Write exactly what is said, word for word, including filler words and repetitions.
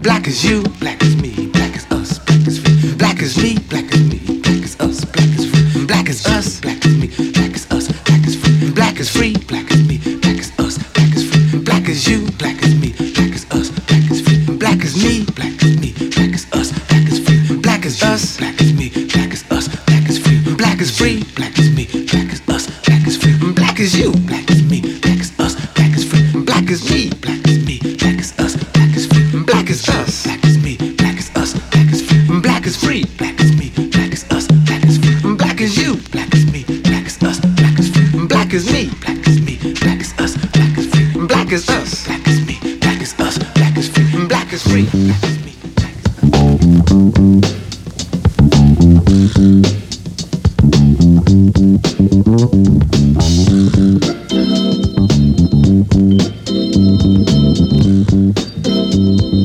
Black is you, black is me, black is us, black is free. Black is me, black is me, black is us, black is free. Black is us, black is me, black is us, black is free. Black is free, black is me, black is us, black is free. Black is you, black is me, black is us, black is free. Black is me, black is me, black is us, black is free. Black is us, black is me, black is us, black is free. Black is free, black is me, black is us, black is free. Black is you, black is me, black is us, black is free. Black is me, black is me, black is us, black is free. Black is us, black is me, black is us, black is free. Black is free, black is me, black is us, black is free. Black is you, black is me, black is us, black is free. Black is me, black is me, black is us, black is free. Black is us, black is me, black is us, black is free. Black is free.